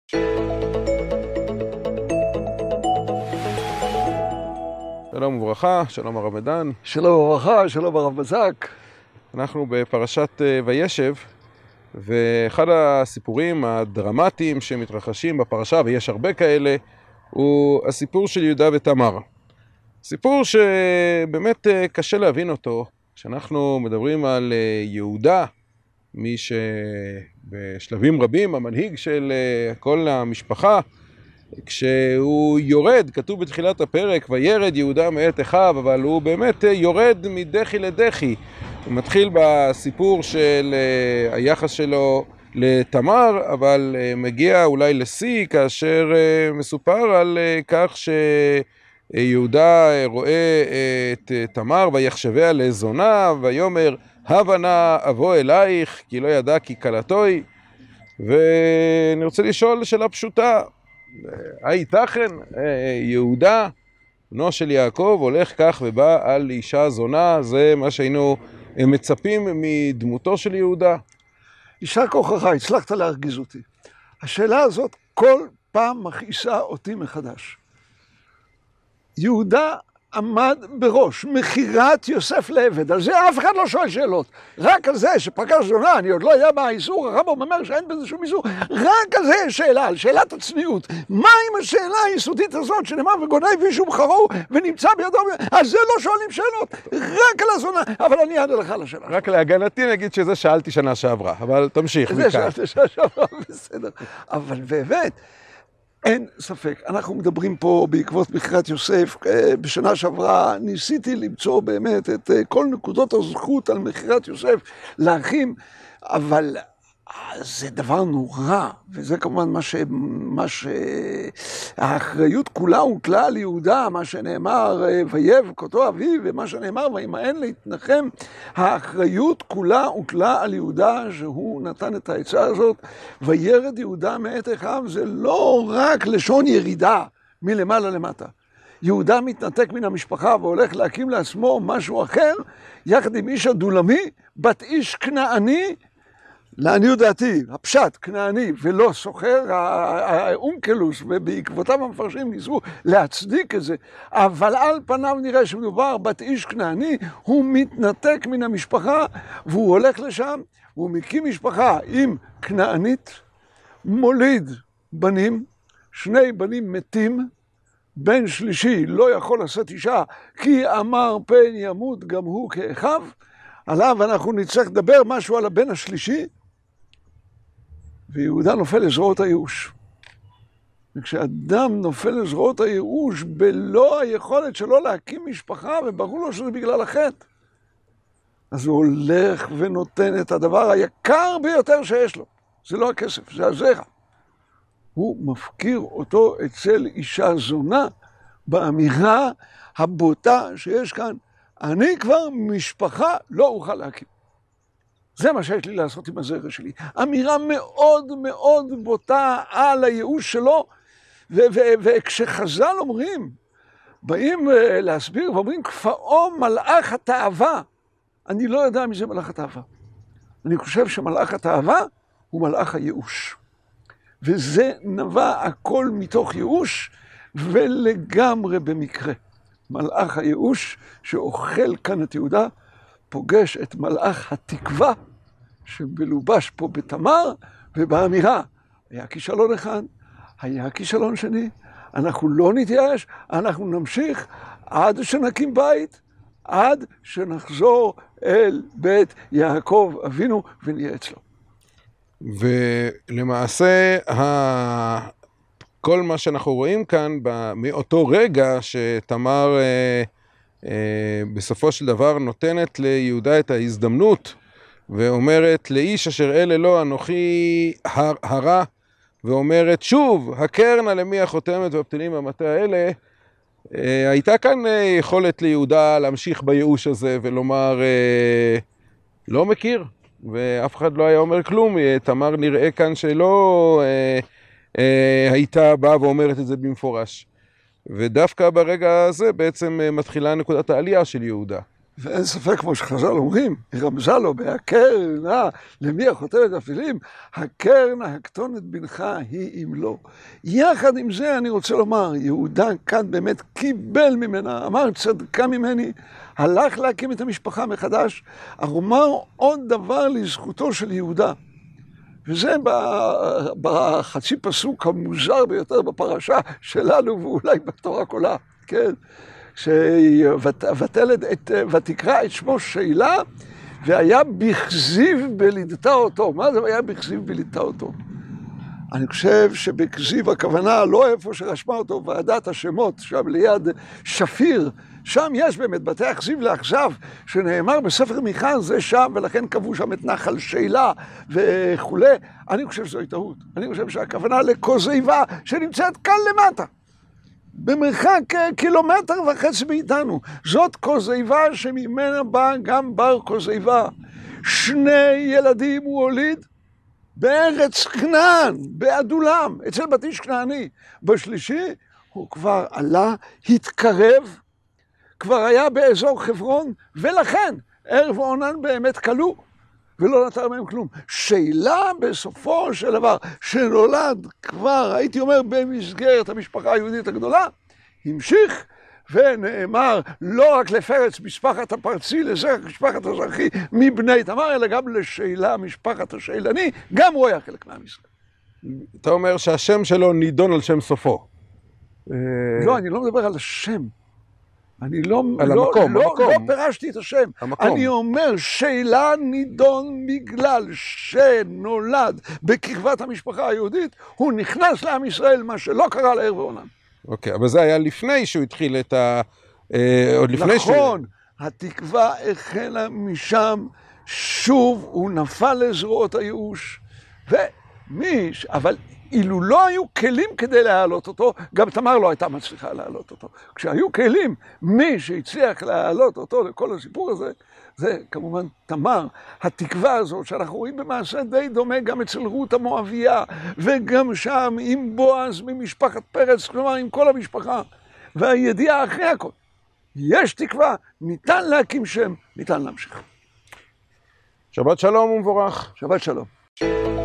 שלום וברכה, שלום הרב מדן. שלום וברכה, שלום הרב בזק. אנחנו בפרשת וישב, ואחד הסיפורים הדרמטיים שמתרחשים בפרשה, ויש הרבה כאלה, הוא הסיפור של יהודה ותמר. סיפור שבאמת קשה להבין אותו, כשאנחנו מדברים על יהודה, מי שבשלבים רבים המנהיג של כל המשפחה, כשהוא יורד, כתוב בתחילת הפרק, וירד יהודה מאת אחיו, אבל הוא באמת יורד מדחי לדחי. הוא מתחיל בסיפור של היחס שלו לתמר, אבל מגיע אולי לשיא, כאשר מסופר על כך שיהודה רואה את תמר ויחשביה לזונה, ויאמר הבה נא אבוא אלייך, כי לא ידע כי כלתוי. ואני רוצה לשאול שאלה פשוטה, הייתכן יהודה בנו של יעקב הולך כך ובא על אישה זונה? זה מה שהיינו מצפים מדמותו של יהודה. יישר כוחך, הצלחת להרגיז אותי. השאלה הזאת כל פעם מכעיסה אותי מחדש. יהודה עמד בראש מכירת יוסף לעבד, על זה אף אחד לא שואל שאלות. רק על זה שפגש זונה, אני עוד לא יודע מה האיסור, הרמב"ם אומר שאין בזה שום איסור, רק על זה יש שאלה, על שאלת הצניעות. מה עם השאלה היסודית הזאת שנאמר וגונב איש ובחרו ונמצא בידו, על זה לא שואלים שאלות, רק על הזונה. אבל אני אענה לך על השאלה. רק להגנתי נגיד שזה שאלתי שנה שעברה, אבל תמשיך. זה שאלתי שנה שעברה, בסדר. אבל באמת, אין ספק, אנחנו מדברים פה בעקבות מכירת יוסף. בשנה שעברה ניסיתי למצוא באמת את כל נקודות הזכות על מכירת יוסף לאחים, אבל זה דבר נורא, וזה כמובן האחריות כולה הוטלה על יהודה, מה שנאמר ויבך אותו אביו, ומה שנאמר וימאן להתנחם, האחריות כולה הוטלה על יהודה, שהוא נתן את העצה הזאת. וירד יהודה מאת אחיו, זה לא רק לשון ירידה מלמעלה למטה. יהודה מתנתק מן המשפחה והולך להקים לעצמו משהו אחר, יחד עם איש הדולמי, בת איש כנעני, לעניות דעתי, הפשט, כנעני ולא סוחר, האונקלוס, ובעקבותם המפרשים ניסו להצדיק את זה, אבל על פניו נראה שמדובר בת איש כנעני. הוא מתנתק מן המשפחה והוא הולך לשם, והוא מקים משפחה עם כנענית, מוליד בנים, שני בנים מתים, בן שלישי לא יכול לשאת אישה, כי אמר פן ימות גם הוא כאחיו. עליו אנחנו נצטרך לדבר משהו על הבן השלישי, ויהודה נופל לזרועות הייאוש. וכשאדם נופל לזרועות הייאוש בלא היכולת שלו להקים משפחה, וברור לו שזה בגלל החטא, אז הוא הולך ונותן את הדבר היקר ביותר שיש לו. זה לא הכסף, זה הזרע. הוא מפקיר אותו אצל אישה זונה, באמירה הבוטה שיש כאן, אני כבר משפחה לא אוכל להקים. זה מה שיש לי לעשות עם הזרע שלי. אמירה מאוד מאוד בוטה על הייאוש שלו, וכשחז"ל אומרים, באים להסביר ואומרים כפאו מלאך התאווה, אני לא יודע מי זה מלאך התאווה. אני חושב שמלאך התאווה הוא מלאך הייאוש. וזה נבע הכל מתוך ייאוש, ולגמרי במקרה. מלאך הייאוש שאוכל כאן את יהודה, פוגש את מלאך התקווה שמלובש פה בתמר, ובאמירה, היה כישלון אחד, היה כישלון שני, אנחנו לא נתייאש, אנחנו נמשיך עד שנקים בית, עד שנחזור אל בית יעקב אבינו ונהיה אצלו. ולמעשה כל מה שאנחנו רואים כאן מאותו רגע שתמר בסופו של דבר נותנת ליהודה את ההזדמנות ואומרת לאיש אשר אלה לו אנוכי הרע, ואומרת שוב הקרנה למי החותמת והפתילים במטה האלה, הייתה כאן יכולת ליהודה להמשיך בייאוש הזה ולומר לא מכיר, ואף אחד לא היה אומר כלום. תמר נראה כאן שלא הייתה באה ואומרת את זה במפורש, ודווקא ברגע הזה בעצם מתחילה נקודת העלייה של יהודה. ואין ספק, כמו שחז"ל אומרים, היא רמזה לו בהכר נא למי החוטבת הפילים, הכר נא הקטונת בנך היא אם לא. יחד עם זה אני רוצה לומר, יהודה כאן באמת קיבל ממנה, אמר צדקה ממני, הלך להקים את המשפחה מחדש, אומר עוד דבר לזכותו של יהודה. וזה בחצי פסוק המוזר ביותר בפרשה שלנו, ואולי בתורה כולה, כן? ותקרא את שמו שאלה, והיה בכזיב בלידתה אותו. מה זה היה בכזיב בלידתה אותו? אני חושב שבכזיב הכוונה לא איפה שרשמה אותו ועדת השמות, שם ליד שפיר, שם יש באמת בתי הכזיב לאכזב, שנאמר בספר מיכה זה שם, ולכן קבעו שם את נחל שאלה וכו'. אני חושב שזו טעות. אני חושב שהכוונה לכוזיבה שנמצאת כאן למטה. במרחק 1.5 קילומטר מאיתנו. זאת כוזיבה שממנה בא גם בר כוזיבה. 2 ילדים הוא הוליד בארץ כנען, באדולם, אצל בת איש כנעני. בשלישי הוא כבר עלה, התקרב, כבר היה באזור חברון, ולכן ערב ועונן באמת כלו, ולא נותר מהם כלום. שאלה בסופו של דבר, שנולד כבר, הייתי אומר, במסגרת המשפחה היהודית הגדולה, המשיך ונאמר לא רק לפרץ משפחת הפרצי, לזרח משפחת הזרחי מבני תמר, אלא גם לשאלה משפחת השאלני, גם הוא היה חלק מעם ישראל. אתה אומר שהשם שלו נידון על שם סופו. לא, אני לא מדבר על השם. אני לא פירשתי את השם. אני אומר שאלה נידון בגלל שנולד בקרבת המשפחה היהודית, הוא נכנס לעם ישראל, מה שלא קרה לערב ועונן. אוקיי, אבל זה היה לפני שהוא התחיל את עוד לפני נכון, התקווה החלה משם, שוב הוא נפל לזרועות הייאוש, אבל אילו לא היו כלים כדי להעלות אותו, גם תמר לא הייתה מצליחה להעלות אותו. כשהיו כלים, מי שהצליח להעלות אותו לכל הסיפור הזה, זה כמובן תמר. התקווה הזאת שאנחנו רואים במעשה די דומה גם אצל רות המואביה, וגם שם עם בועז ממשפחת פרץ, כלומר עם כל המשפחה. והידיעה אחרי הכל, יש תקווה, ניתן להקים שם, ניתן להמשיך. שבת שלום ומבורך. שבת שלום.